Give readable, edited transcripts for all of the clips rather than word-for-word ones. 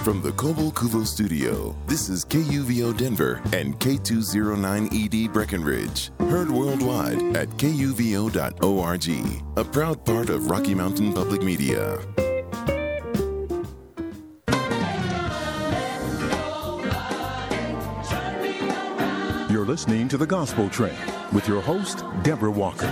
From the Koval Kuvo studio, this is KUVO Denver and K209ED Breckenridge. Heard worldwide at kuvo.org, a proud part of Rocky Mountain Public Media. You're listening to The Gospel Train with your host, Deborah Walker.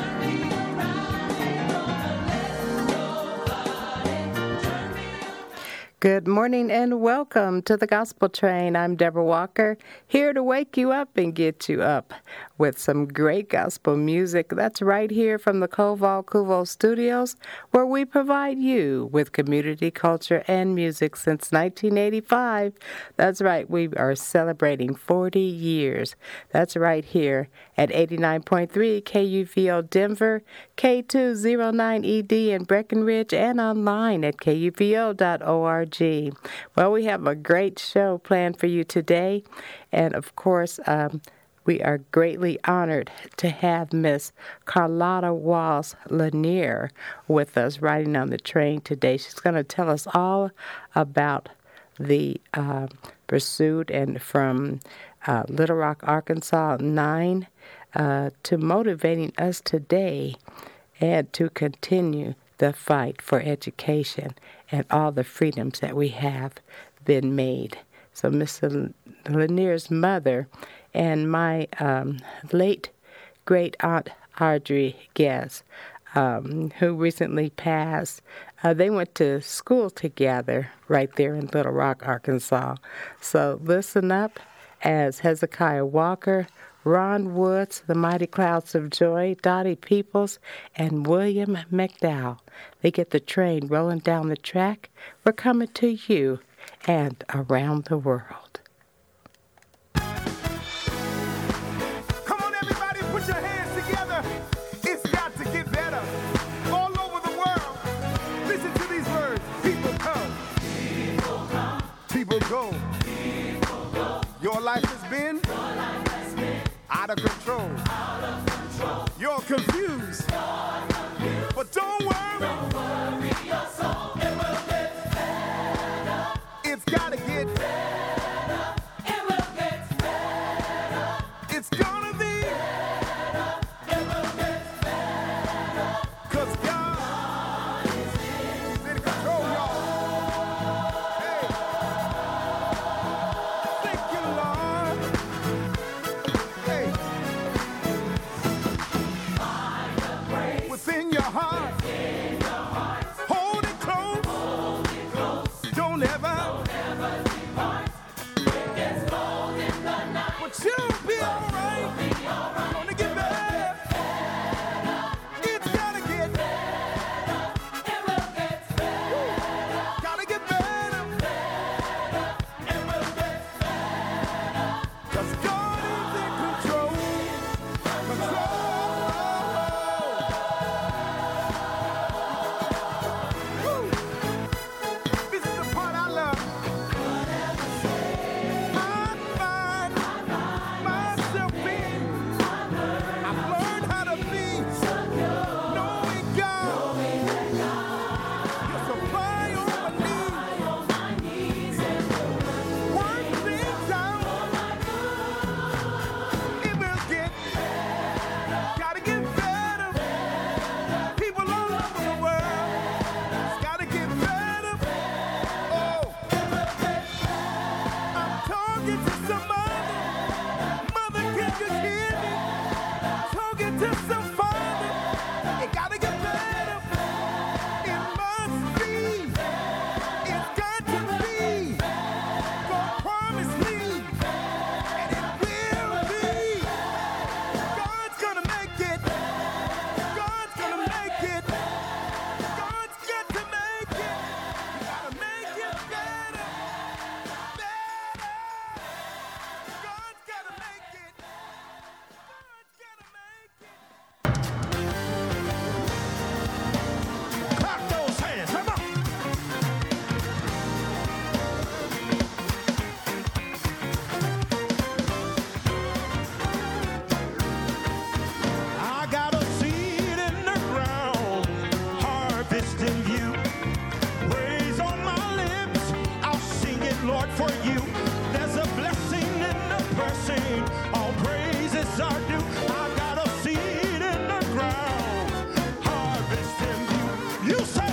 Good morning and welcome to the Gospel Train. I'm Deborah Walker, here to wake you up and get you up with some great gospel music. That's right here from the Koval Kuvo studios, where we provide you with community culture and music since 1985. That's right, we are celebrating 40 years. That's right here at 89.3 KUVO Denver, K209ED in Breckenridge, and online at kuvo.org. Well, we have a great show planned for you today, and of course, we are greatly honored to have Miss Carlotta Walls Lanier with us riding on the train today. She's going to tell us all about the pursuit and from Little Rock, Arkansas 9 to motivating us today and to continue the fight for education and all the freedoms that we have been made. So Miss Lanier's mother and my late great-aunt Audrey Guess, who recently passed, they went to school together right there in Little Rock, Arkansas. So listen up as Hezekiah Walker, Ron Woods, the Mighty Clouds of Joy, Dottie Peoples, and William McDowell. They get the train rolling down the track. We're coming to you and around the world. Come on, everybody, put your hands together. It's got to get better. All over the world. Listen to these words. People come. People come. People go. People go. Your life has been out of control. You're confused. But don't worry your soul. It will get better. It's gotta get better. It will get better. It's gonna be better. It will get better. 'Cause God is in control, y'all. Hey. Thank you, Lord. Hey. Within your heart. Hold it close. Don't ever depart. Lord, for you. There's a blessing in the pressing. All praises are due. I got a seed in the ground. Harvest in view. You say,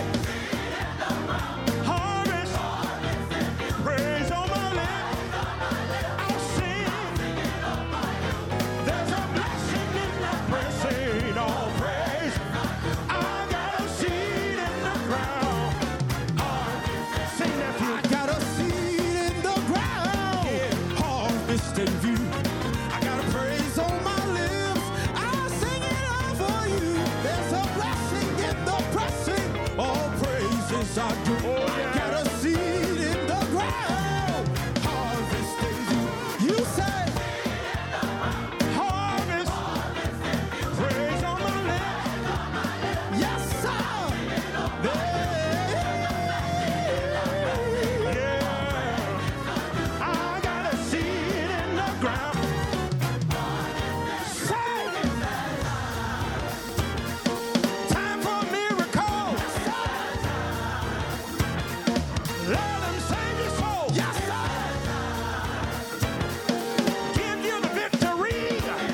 harvest. Praise on my lips. I'll sing. There's a blessing in the pressing. All praise. I got a seed in the ground. Sing that view. I got a seed in the ground. Yeah. Harvest in view. I got a praise on my lips. I'll sing it out for you. There's a blessing in the pressing. All praises are due. I got a seed in the ground. Harvest in view. You say, harvest. Praise on my lips. Yes, sir. Yeah. I got a seed in the ground. Say, time for a miracle. Let him save your soul. Yes, sir. Give you the victory.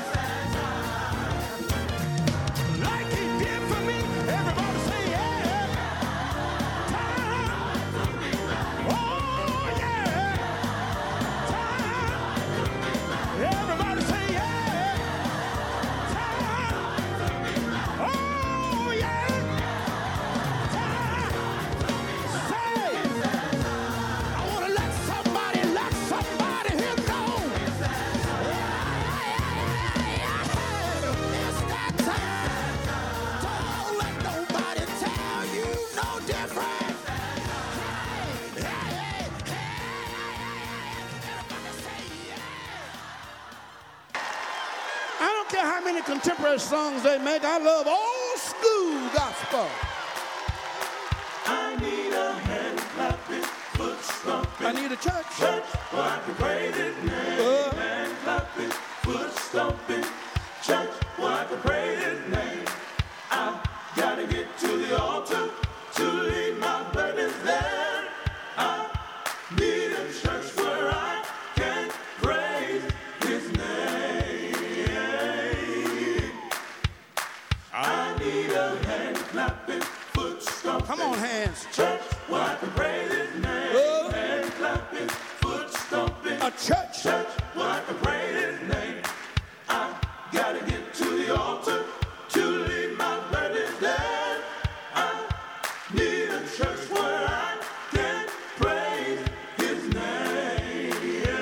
Like he did for me. Everybody say, yeah. Time. Oh, yeah. Time. Everybody say, yeah. Time. Oh, yeah. Time. Say, I want to let somebody here know. It's that time. Don't let nobody tell you no different. Everybody say, yeah. I don't care how many contemporary songs they make. I love old school gospel. I need a hand clapping, foot stomping. I need a church. Church, where I can praise His name. Hand clapping, foot stomping. Church, where I can praise His name. I gotta get to the altar to leave my burdens there. I need a church where I can praise His name. I need a hand clapping, foot stomping. Come on, hands. Church, where I can praise His name. Hand clapping, foot stomping. A church. Church, where I can praise His name. I gotta get to the altar to leave my burdens there. I need a church where I can praise His name.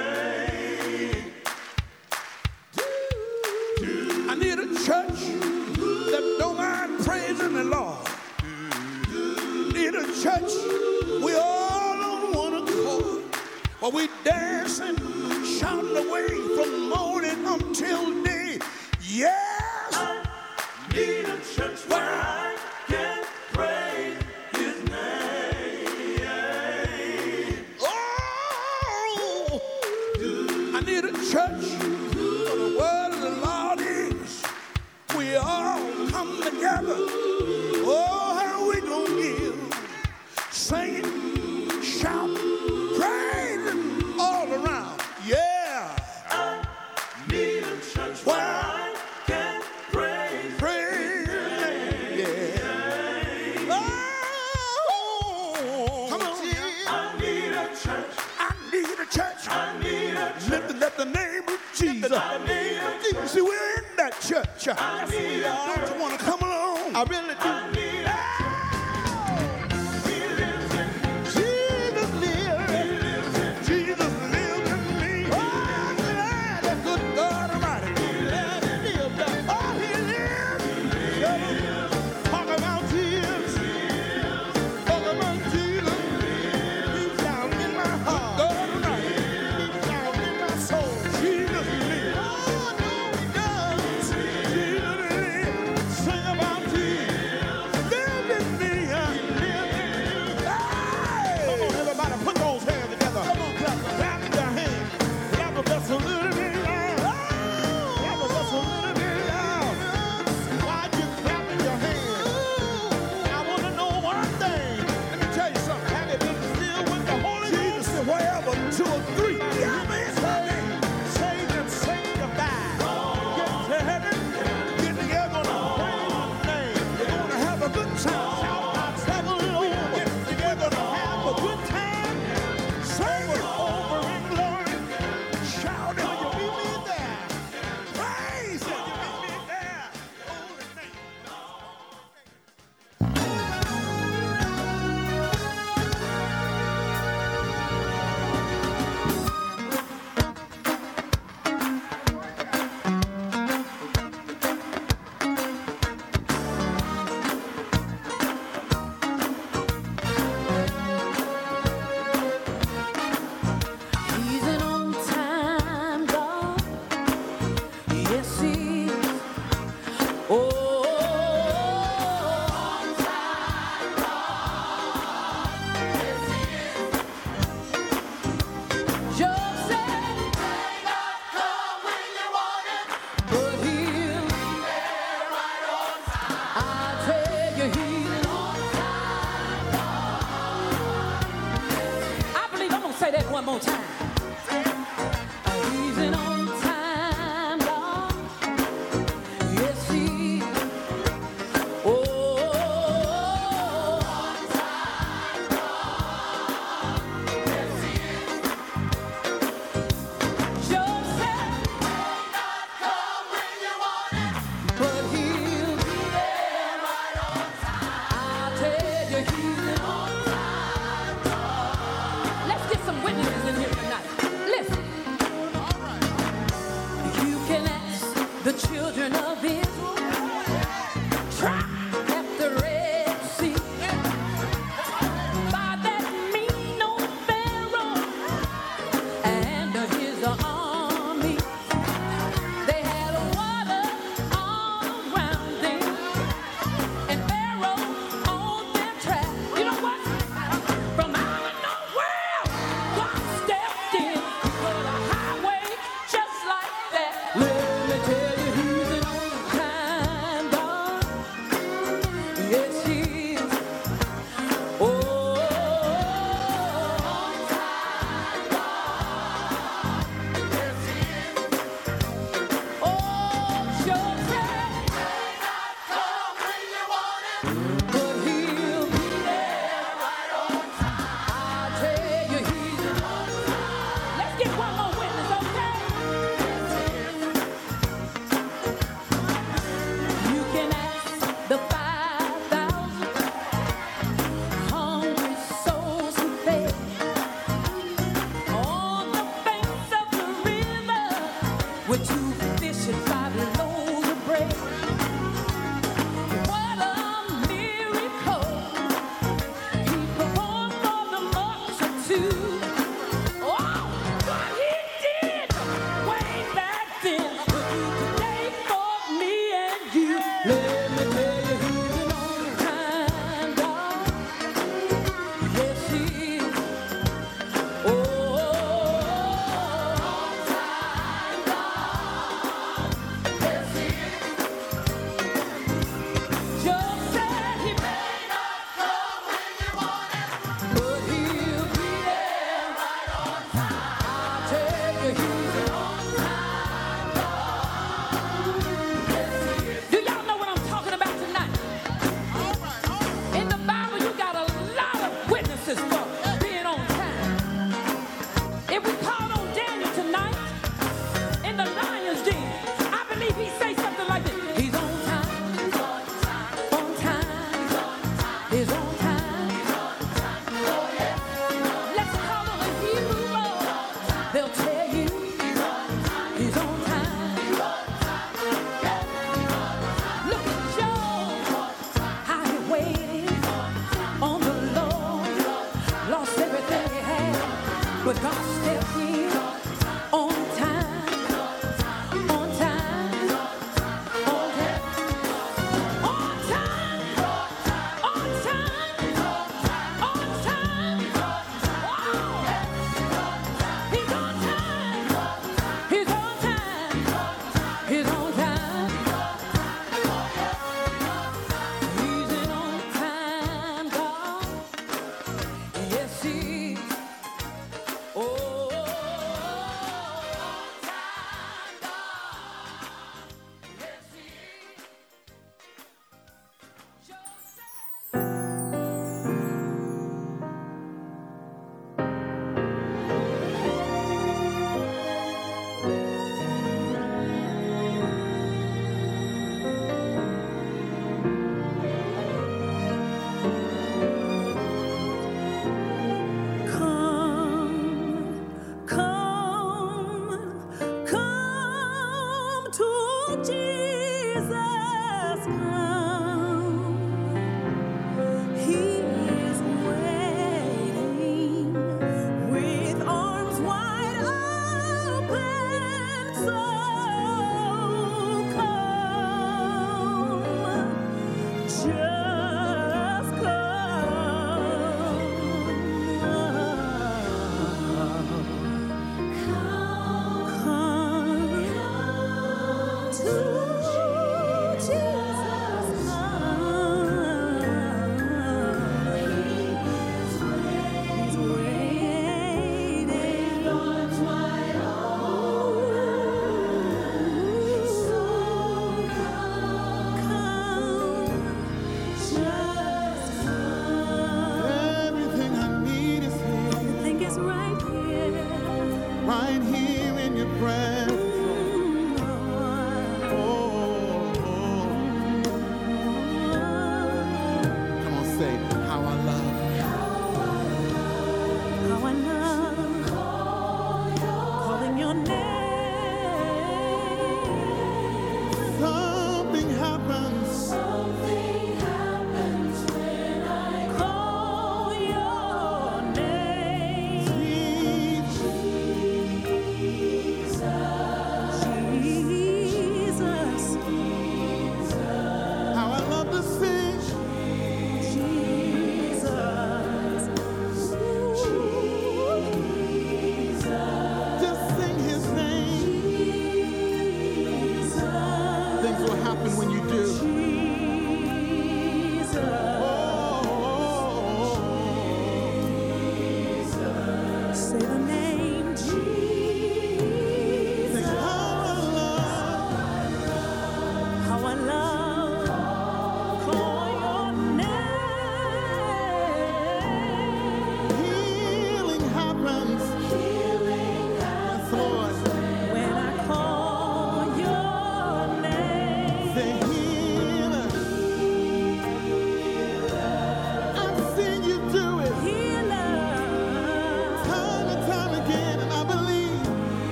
I need a church that don't mind praising the Lord. Need a church we all on one accord, while we dancing, shouting away from morning until day. Yes, I need a church where I can praise His name. Oh, I need a church for the word of the Lord is. We all come together. Oh, how we gonna give? Singing, shouting, praising all around. Yeah. I need a church where I can praise. Yeah. Oh, come on. I need a church. I need a church. I need a church. Lift the name of Jesus. I need a church. See, we're in that church. I need a church. Don't you want to come along? I really do. I need a church. Jesus lives in me. Oh, glad that good God Almighty. He lives. Oh, He lives. Talk about Jesus. Talk about Jesus. He's down in my heart. God Almighty. He's down in my soul. Jesus lives. Oh, no, He does. Jesus lives. Sing about Jesus. 2 or 3. Yeah, man. Save and say goodbye. Get to heaven. Get together and praise His name. We're gonna have a good time. Travel over. Get together to have a good time. Sing it over in glory. Shout it. Will you meet me there? Praise Him. Will you meet me there? Holy name. He's an on-time God. Yes, He is. Oh, on-time God. Yes, He is. Job said, may not come when you want it, but He'll be there right on time. I tell you, He's an on-time God. I believe I'm gonna say that one more time. He's an on-time God. Yes, He is. Oh, on-time God. Yes, He is. Job said, may not come when you want it, but He'll be there right on time. I tell you, He's an on-time God. Let's get some witnesses in here tonight. Listen. You can ask the children of Israel. Try at the Red Sea. By that mean old Pharaoh and his army. They had water all around them, and Pharaoh on their track. You know what? From out of nowhere, God stepped in, put a highway just like that. Let me tell you, He's an on-time God. Yes, He is. Oh, on-time God. Yes, He is. Oh, sure said, may not come when you want it, but He'll be there right on time. I tell you, He's an on-time. Let's get one more witness, okay? You can ask the 5,000 hungry souls who fed on the banks of the river with 2 fish and 5 loaves of bread. What a miracle He performed for the multitude. Oh, what He did way back then will do today for me and you. Let me tell you, He's an on-time God. Yes, He is. Oh, on-time God. Yes, He is. Job said He may not come when you want it, but He'll be there right on time. I tell you, He's an on-time God. Yes, He is. Do y'all know what I'm talking about tonight? In the Bible, you got a lot of witnesses for being on time. If we called on Daniel tonight in the lion's den, I believe he'd say something like this. He's on time. On time. He's on time. Oh, yeah. Let's call on the Hebrew boy. They'll tell you he's on time. Look at Job, how he waited on the Lord. Lost everything he had, but God stepped in on time. On time. On time. On time. On time. On time. Wow. He's on time. He's on time. He's on time. He's an on-time God. Yes, He is. Oh.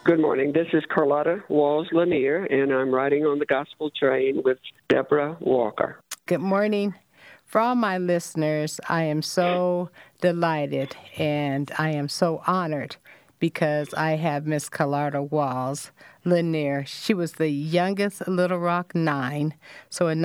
Good morning. This is Carlotta Walls Lanier, and I'm riding on the gospel train with Deborah Walker. Good morning. For all my listeners, I am so delighted and I am so honored because I have Miss Carlotta Walls Lanier. She was the youngest Little Rock 9. So in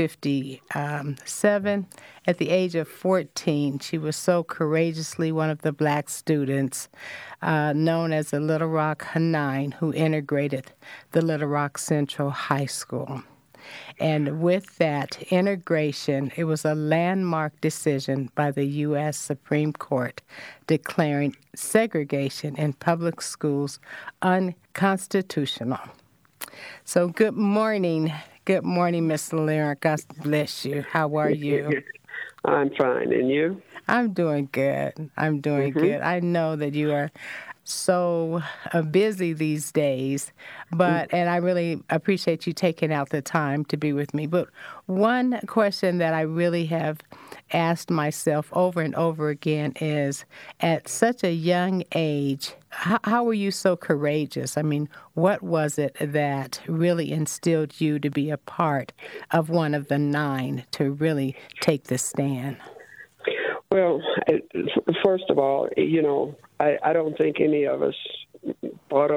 1957, at the age of 14, she was so courageously one of the black students known as the Little Rock 9 who integrated the Little Rock Central High School. And with that integration, it was a landmark decision by the U.S. Supreme Court declaring segregation in public schools unconstitutional. So good morning. Good morning, Ms. Lanier. God bless you. How are you? I'm fine. And you? I'm doing good. I'm doing good. I know that you are so busy these days, and I really appreciate you taking out the time to be with me. But one question that I really have asked myself over and over again is, at such a young age, how were you so courageous? I mean, what was it that really instilled you to be a part of one of the 9 to really take the stand? Well, first of all, I don't think any of us thought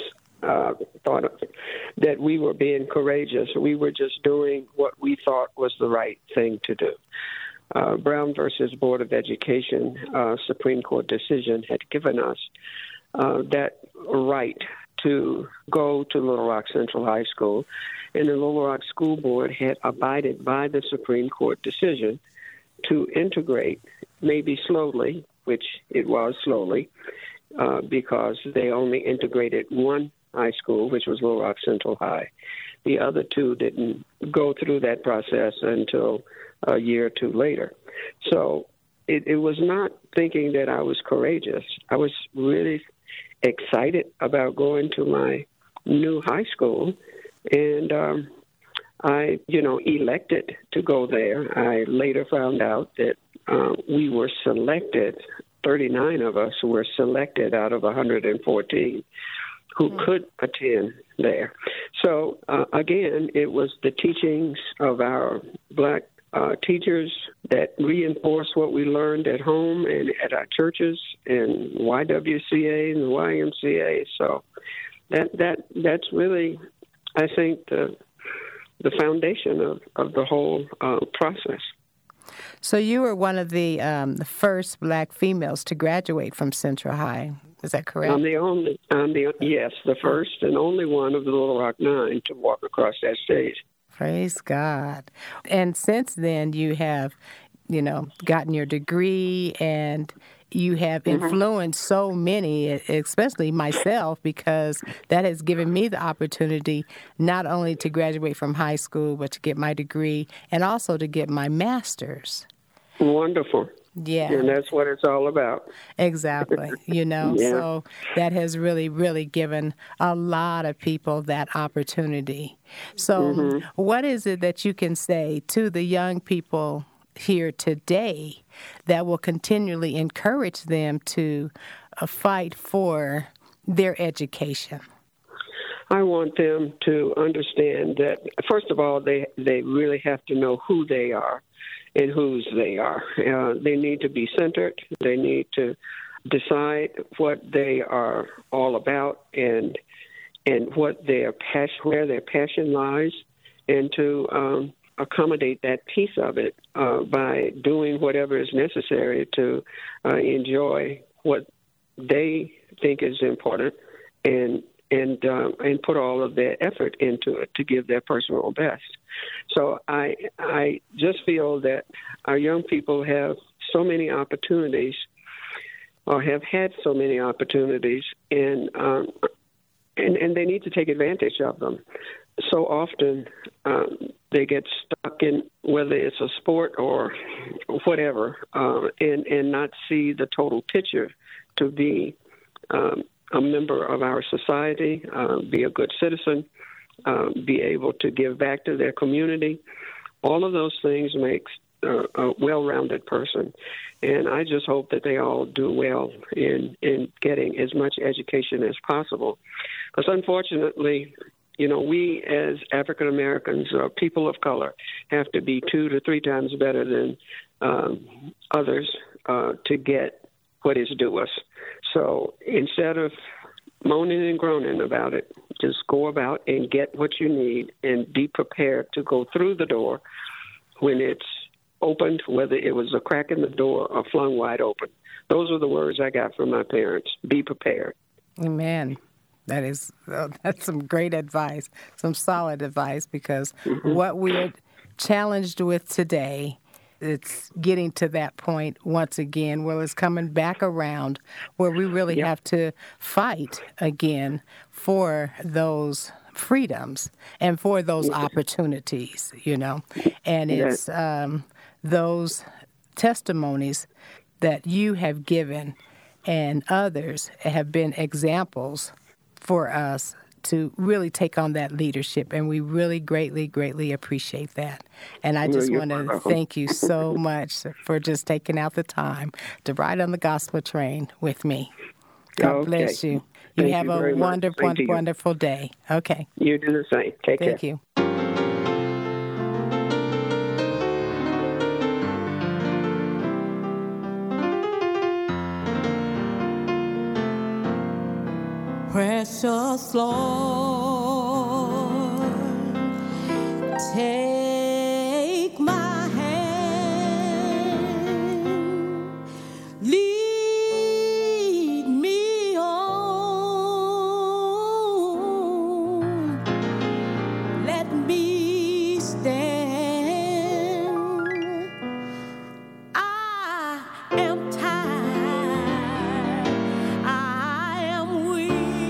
that we were being courageous. We were just doing what we thought was the right thing to do. Brown versus Board of Education Supreme Court decision had given us that right to go to Little Rock Central High School, and the Little Rock School Board had abided by the Supreme Court decision to integrate, maybe slowly, which it was slowly, because they only integrated one high school, which was Little Rock Central High. The other 2 didn't go through that process until a year or 2 later. So it was not thinking that I was courageous. I was really excited about going to my new high school, and I, elected to go there. I later found out that we were selected, 39 of us were selected out of 114 who could attend there. So, again, it was the teachings of our black teachers that reinforced what we learned at home and at our churches and YWCA and the YMCA. So that's really, I think, the foundation of the whole process. So you were one of the first black females to graduate from Central High. Is that correct? I'm the first and only one of the Little Rock 9 to walk across that stage. Praise God. And since then, you have, gotten your degree, and you have influenced so many, especially myself, because that has given me the opportunity not only to graduate from high school, but to get my degree and also to get my master's. Wonderful. Yeah. And that's what it's all about. Exactly. Yeah. So that has really, really given a lot of people that opportunity. So what is it that you can say to the young people here today that will continually encourage them to fight for their education? I want them to understand that, first of all, they really have to know who they are and whose they are. They need to be centered. They need to decide what they are all about and what where their passion lies, and to accommodate that piece of it by doing whatever is necessary to enjoy what they think is important and put all of their effort into it to give their personal best. So I just feel that our young people have so many opportunities, or have had so many opportunities, and they need to take advantage of them. So often they get stuck in whether it's a sport or whatever, and not see the total picture to be a member of our society, be a good citizen, be able to give back to their community. All of those things makes a well-rounded person. And I just hope that they all do well in getting as much education as possible. Because unfortunately, we as African Americans or people of color have to be 2 to 3 times better than others to get what is due us. So instead of moaning and groaning about it, just go about and get what you need and be prepared to go through the door when it's opened, whether it was a crack in the door or flung wide open. Those are the words I got from my parents. Be prepared. Amen. That's some great advice, some solid advice, because what we're challenged with today, it's getting to that point once again where it's coming back around where we really have to fight again for those freedoms and for those opportunities, And it's those testimonies that you have given and others have been examples for us to really take on that leadership, and we really greatly, greatly appreciate that. And I just want to thank you so much for just taking out the time to ride on the gospel train with me. God bless you. You have a wonderful, wonderful day. Okay. You do the same. Take care. Thank you. Precious Lord, take my hand, lead me on, let me stand. I am tired, I am weak.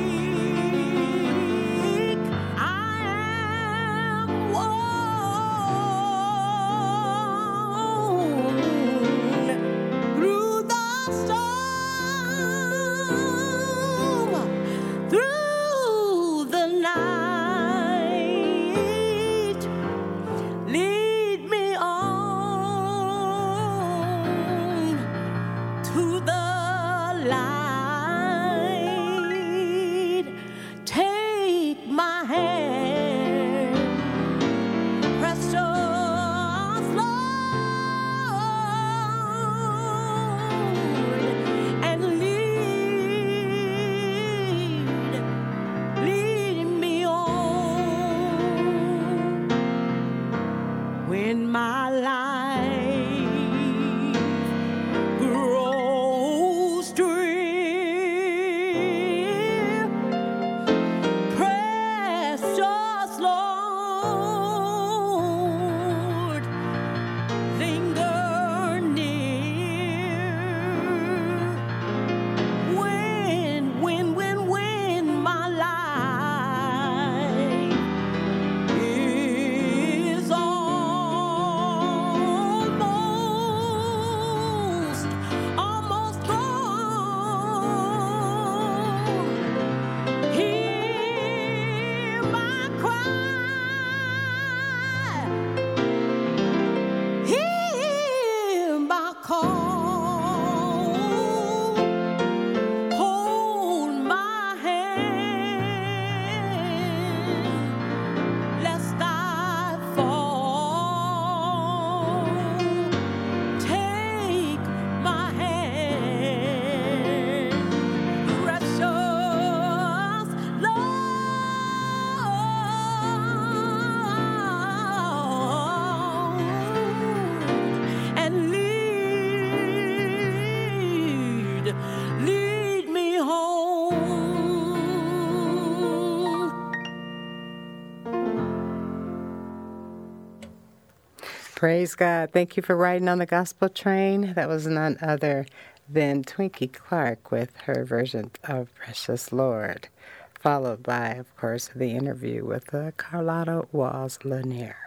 Praise God. Thank you for riding on the gospel train. That was none other than Twinkie Clark with her version of Precious Lord, followed by, of course, the interview with Carlotta Walls Lanier.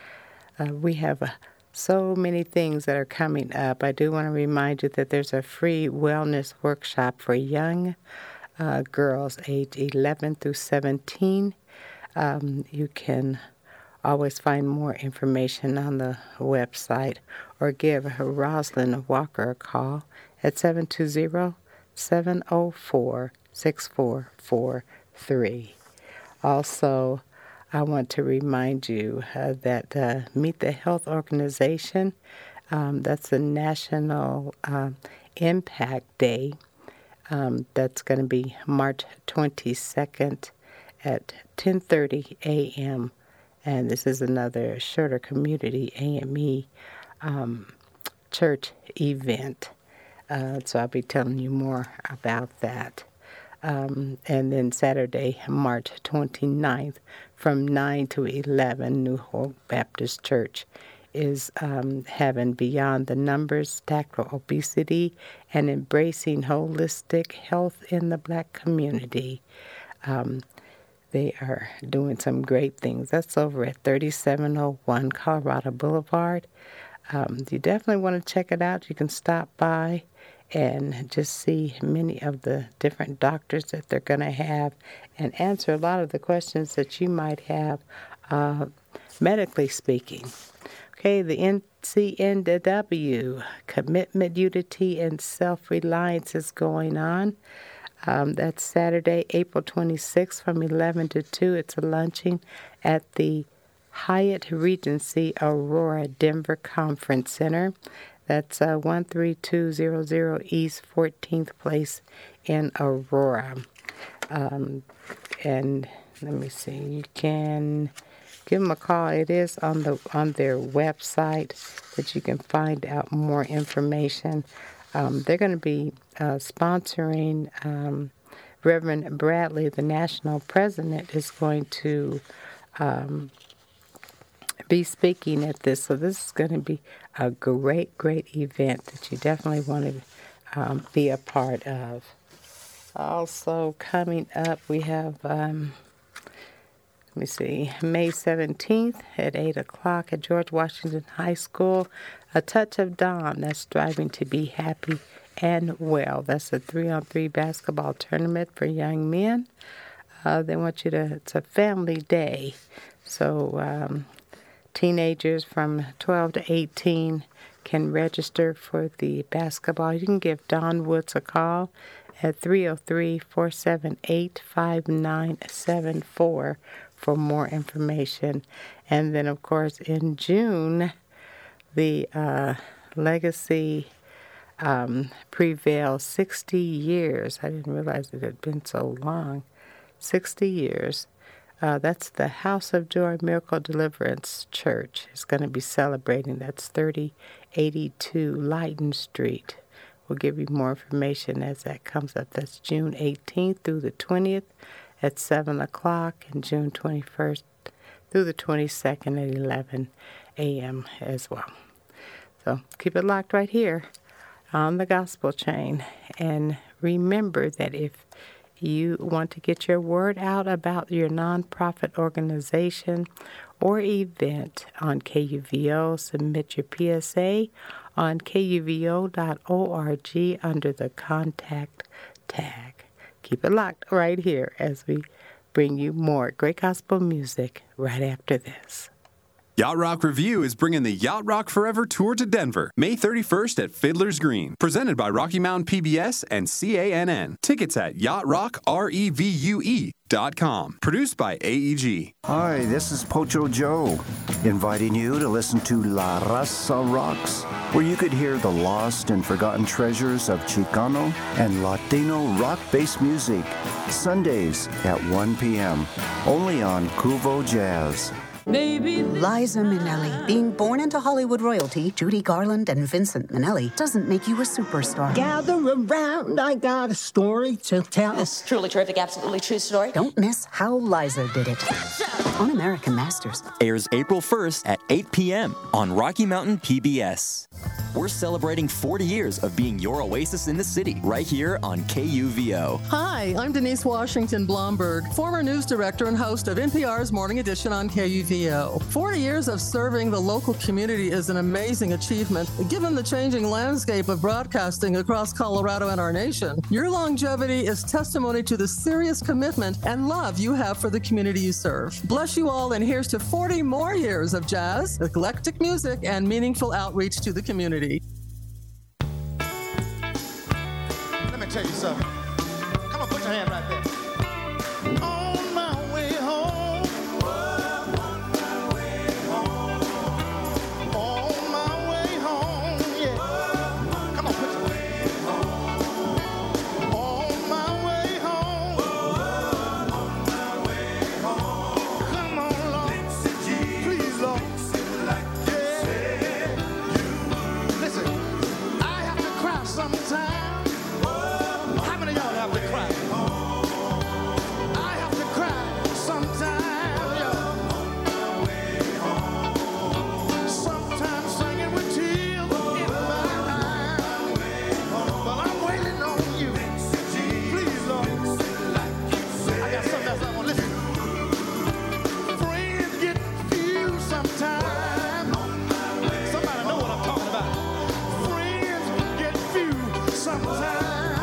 We have so many things that are coming up. I do want to remind you that there's a free wellness workshop for young girls aged 11 through 17. You can always find more information on the website or give Rosalind Walker a call at 720-704-6443. Also, I want to remind you that Meet the Health Organization, that's the National Impact Day. That's going to be March 22nd at 10:30 a.m. And this is another shorter community AME church event. So I'll be telling you more about that. And then Saturday, March 29th, from 9 to 11, New Hope Baptist Church is having Beyond the Numbers, Tackle Obesity, and Embracing Holistic Health in the Black Community. They are doing some great things. That's over at 3701 Colorado Boulevard. You definitely want to check it out. You can stop by and just see many of the different doctors that they're going to have and answer a lot of the questions that you might have, medically speaking. Okay, the NCNW, Commitment, Unity, and Self-Reliance is going on. That's Saturday, April 26th from 11 to 2. It's a luncheon at the Hyatt Regency Aurora Denver Conference Center. That's 13200 East 14th Place in Aurora. And let me see, you can give them a call. It is on their website that you can find out more information. They're going to be sponsoring Reverend Bradley, the national president, is going to be speaking at this. So this is going to be a great, great event that you definitely want to be a part of. Also coming up, we have, May 17th at 8 o'clock at George Washington High School, A Touch of Dawn, that's Striving to Be Happy and Well. That's a 3-on-3 basketball tournament for young men. They want you to, it's a family day. So teenagers from 12 to 18 can register for the basketball. You can give Don Woods a call at 303-478-5974 for more information. And then, of course, in June, the Legacy Prevail 60 years. I didn't realize it had been so long. 60 years. That's the House of Joy Miracle Deliverance Church. It's going to be celebrating. That's 3082 Lighton Street. We'll give you more information as that comes up. That's June 18th through the 20th at 7 o'clock and June 21st through the 22nd at 11 a.m. as well. So keep it locked right here on the Gospel Chain. And remember that if you want to get your word out about your nonprofit organization or event on KUVO, submit your PSA on kuvo.org under the contact tag. Keep it locked right here as we bring you more great gospel music right after this. Yacht Rock Review is bringing the Yacht Rock Forever Tour to Denver, May 31st at Fiddler's Green. Presented by Rocky Mountain PBS and CANN. Tickets at yachtrockrevue.com. Produced by AEG. Hi, this is Pocho Joe, inviting you to listen to La Raza Rocks, where you could hear the lost and forgotten treasures of Chicano and Latino rock-based music. Sundays at 1 p.m. Only on Cuvo Jazz. Liza Minnelli. Being born into Hollywood royalty, Judy Garland and Vincent Minnelli, doesn't make you a superstar. Gather around, I got a story to tell. This truly terrific, absolutely true story. Don't miss How Liza Did It. On American Masters. Airs April 1st at 8 p.m. on Rocky Mountain PBS. we're celebrating 40 years of being your oasis in the city, right here on KUVO. Hi, I'm Denise Washington Blomberg, former news director and host of NPR's Morning Edition on KUVO. 40 years of serving the local community is an amazing achievement, given the changing landscape of broadcasting across Colorado and our nation. Your longevity is testimony to the serious commitment and love you have for the community you serve. Bless you all, and here's to 40 more years of jazz, eclectic music, and meaningful outreach to the community. Let me tell you something. Come on, put your hand right there. On my way home. On my way home. On my way home, yeah. Come on, put your hand home. On my way home. On my way home. Come on, Lord. Please, Lord. Listen, I have to cry sometimes. How many of y'all have to cry? I have to cry sometimes, sometimes singing with tears in my eyes. But I'm waiting on you. Please, Lord. I got something else I want to listen. Friends get few sometimes. Somebody know what I'm talking about. Friends get few sometimes.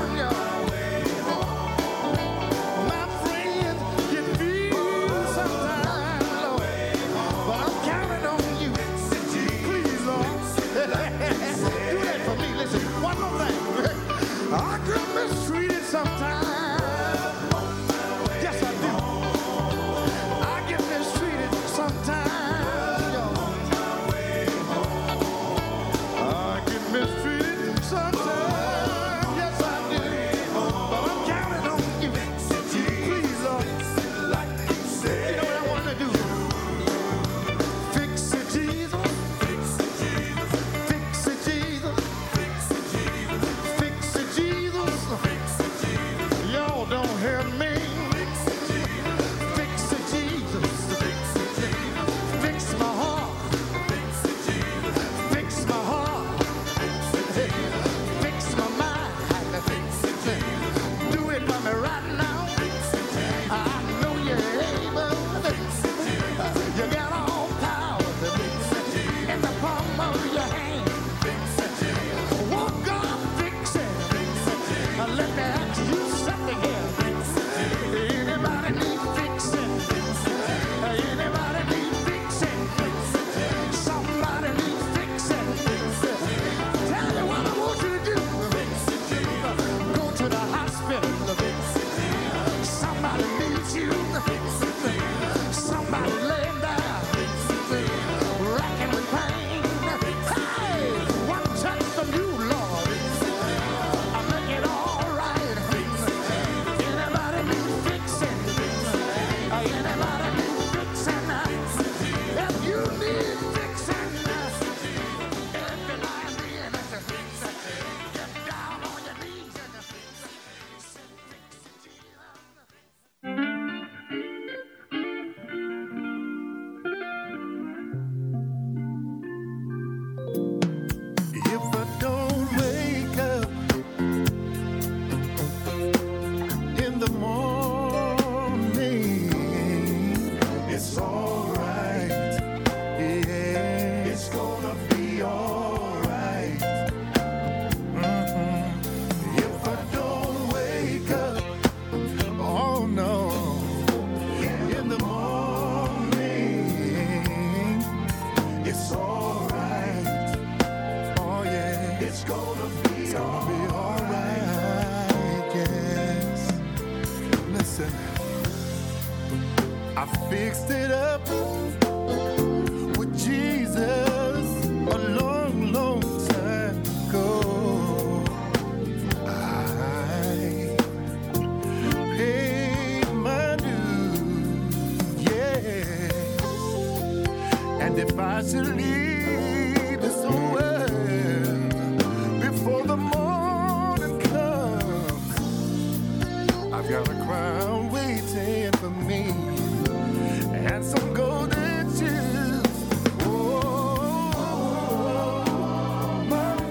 My friends get few sometimes, Lord. But I'm counting on you. Please, Lord. Do that for me. Listen, one more thing. I get mistreated sometimes. Yes, I do. I get mistreated sometimes, y'all. I get mistreated sometimes. Yes, I do. But I'm counting on you. Please, Lord. You know what I want to do? Fix it, Jesus. Fix it, Jesus. Fix it, Jesus. Fix it, Jesus. Y'all don't hear me. Fix it, Jesus. Fix my heart. Fix my heart. Fix my mind. Do it for me right now. I know you're able. You got all power in the palm of your hand. Won't God fix it? Let me ask you something here. Anybody need fixing? Anybody need fixing? Somebody need fixing. Tell me what I want you to do. Go to the hospital. Somebody needs you. Somebody laying down, racking with pain. Hey, one touch from you, Lord. I'll make it all right. Anybody need fixing? Anybody need fixing? If you need fixing, if you're lying in it, get down on your knees and if I don't wake up in the morning, it's alright. Yeah, it's gonna be alright. If I don't wake up, oh no, in the morning, it's alright. Oh yeah, it's gonna be alright. Yes. Listen, I fixed it up with Jesus a long, long time ago. I paid my dues, yeah. And if I should leave this world before the morning comes, I've got a crown waiting for me and some golden shoes. Oh, my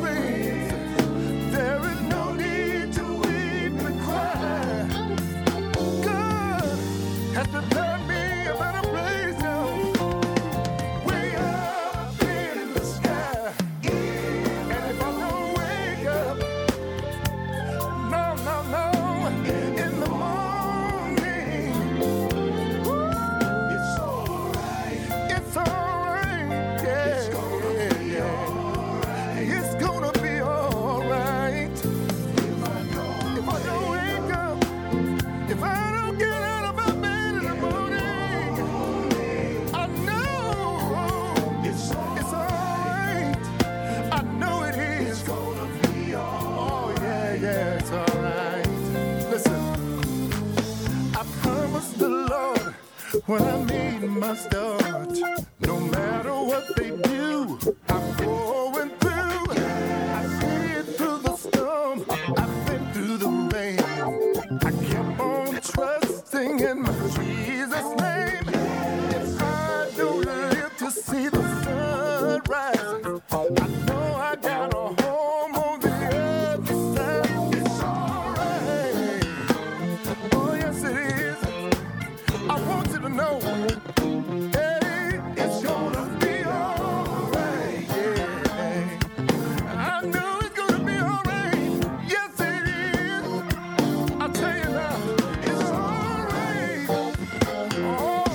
promised the Lord when I made my start. No matter what they do, I'm going through. I see it through the storm. I've been through the rain. I kept on trusting in my Jesus' name. If I don't live to see the sun rise, I know I got a home on the other side. It's alright. Oh, yes, it is. I want you to know, hey, it's gonna be alright. Yeah. I know it's gonna be alright. Yes, it is. I'll tell you now, it's alright. Oh,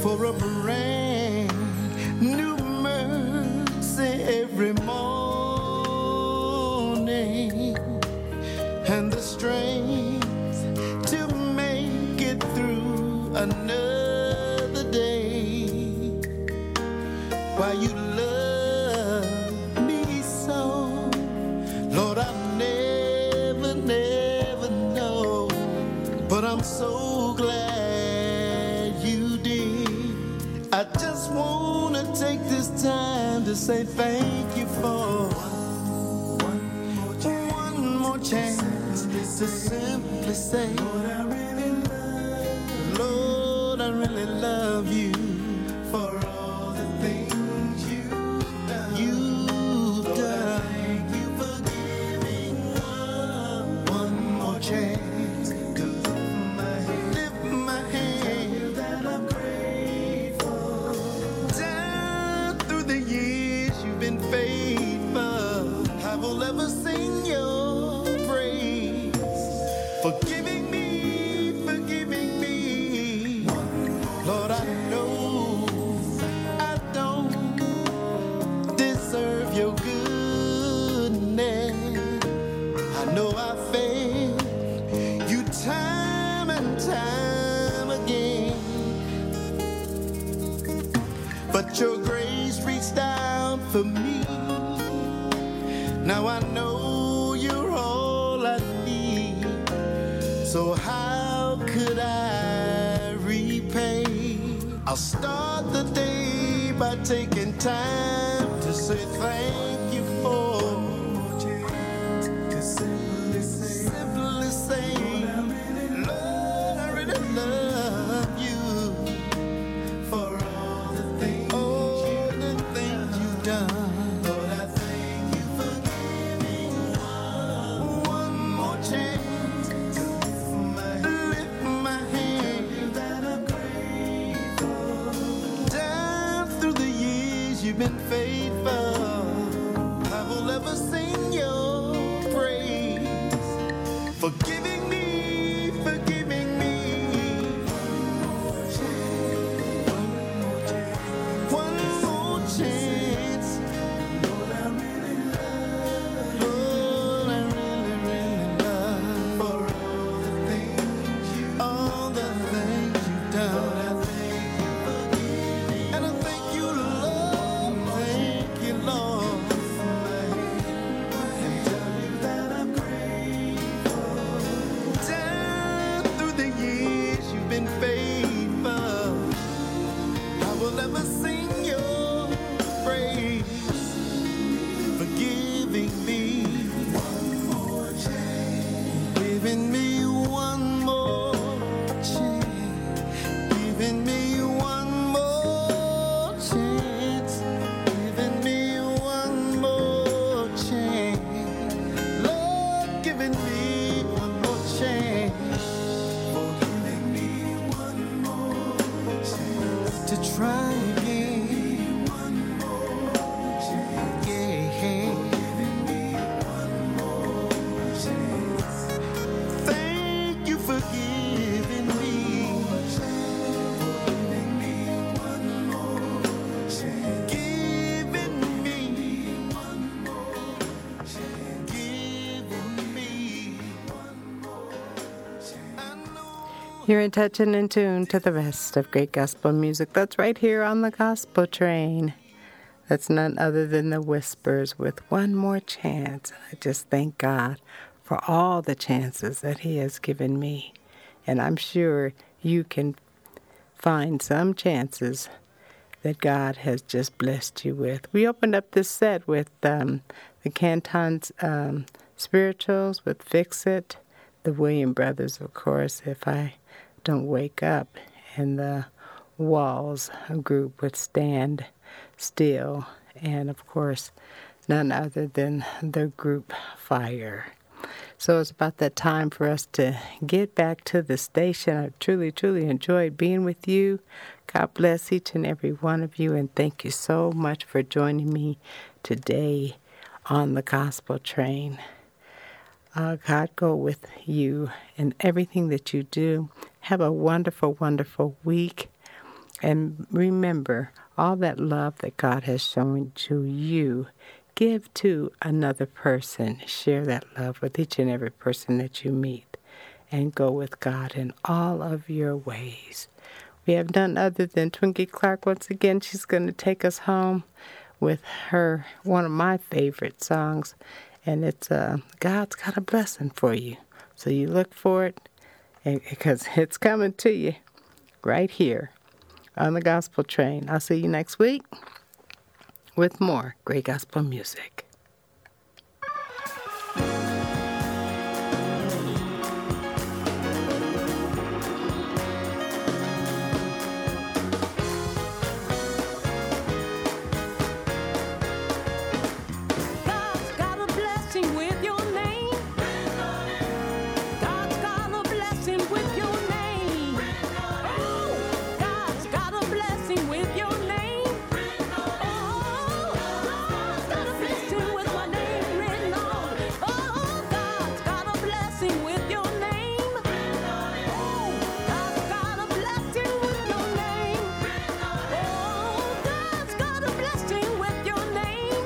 for a brand new mercy every morning, and the strength to make it through another day. Why you love me so, Lord, I'll never know, but I'm so glad you did. I just wanna take this time to say thank you for one more chance to simply say, Lord, I really love you for all the things you've done. Thank you for giving one more chance to lift my hand that I'm grateful. Down through the years you've been faithful. I will ever sing your praise for giving me. Lord, I know I don't deserve your goodness. I know I failed you time and time again, but your grace reached out for me. Now I know you're all I need, so how could I repay? I'll start the day by taking time to say thank you for to simply say, Lord, I really love you for all the things you've done. Lord, I thank you for giving one more chance to lift my hand that I'm grateful. Down through the years you've been faithful. I will ever sing your praise for giving me. One more chance. Lord, I really love. Lord, I really love for all the things you've done. And I thank you, Lord. Thank you, Lord. And tell you that I'm grateful. Down through the years you've been faithful. I will never sing your praise for giving me one more chance, giving me one more chance, giving me one more chance, giving me one more chance, Lord, giving me one more chance, for giving me one more chance to try again. One more chance, yeah. Giving me one more chance. Thank you for giving me. Giving me one more chance. Giving me one more chance. Giving me one more chance. You're in touch and in tune to the best of great gospel music. That's right here on the Gospel Train. That's none other than the Whispers with One More Chance. I just thank God for all the chances that He has given me. And I'm sure you can find some chances that God has just blessed you with. We opened up this set with the Canton's Spirituals with Fix It, the Williams Brothers, of course, If I Don't Wake Up, and the Walls group with Stand Still, and of course none other than the group Fire. So it's about that time for us to get back to the station. I truly enjoyed being with you. God bless each and every one of you, and thank you so much for joining me today on the Gospel Train. God go with you in everything that you do. Have a wonderful, wonderful week. And remember, all that love that God has shown to you, give to another person. Share that love with each and every person that you meet. And go with God in all of your ways. We have none other than Twinkie Clark. Once again, she's going to take us home with her, one of my favorite songs. And it's God's Got a Blessing for You. So you look for it, because it's coming to you right here on the Gospel Train. I'll see you next week with more great gospel music. God's got a blessing with your name. God's got a blessing with your name. Oh, God's got a blessing with your name. Oh, God's got a blessing with my name written on it. Oh, God's got a blessing with your name. Oh, God's got a blessing with your name. Oh, God's got a blessing with your name.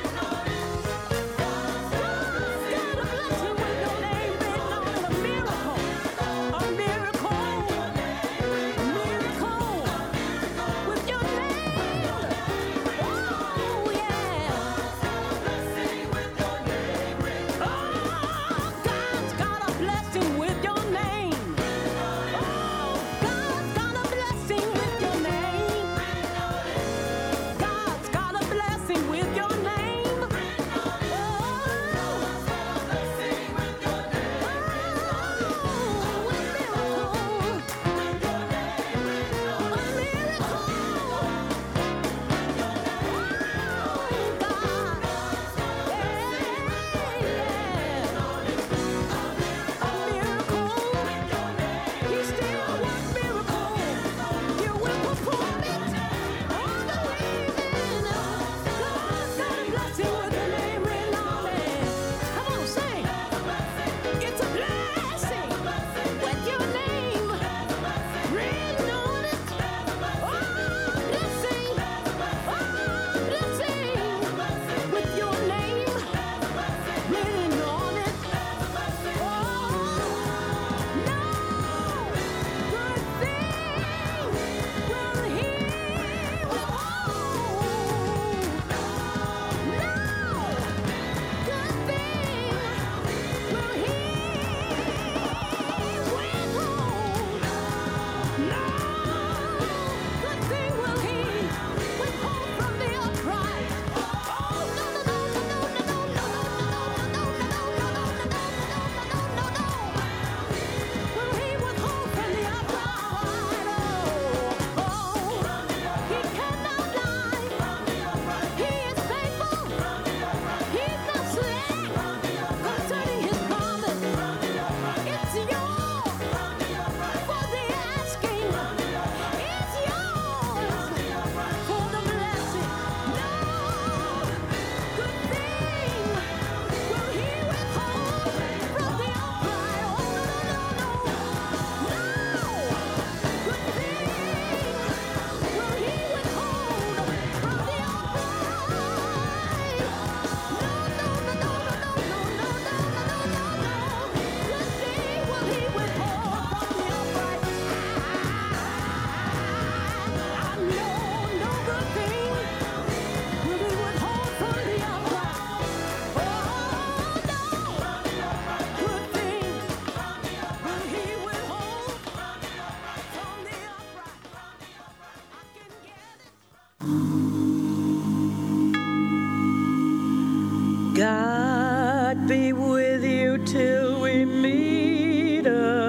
God be with you till we meet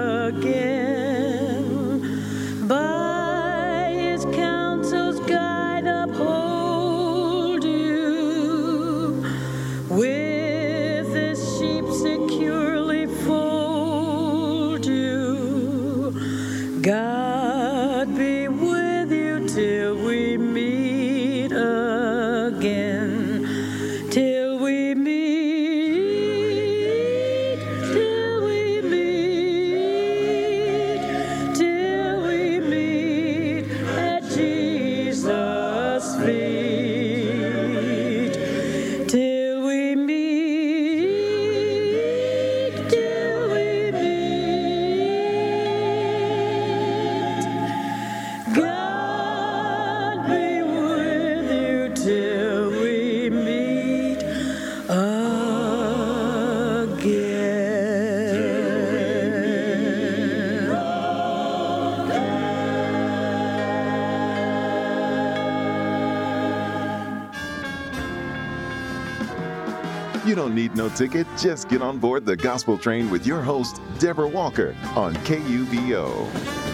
again. By his counsel's guide uphold you. With his sheep securely fold you. God be with you till we meet again. Till we meet, till we meet, till we meet at Jesus. You don't need no ticket. Just get on board the gospel train with your host, Deborah Walker, on KUVO.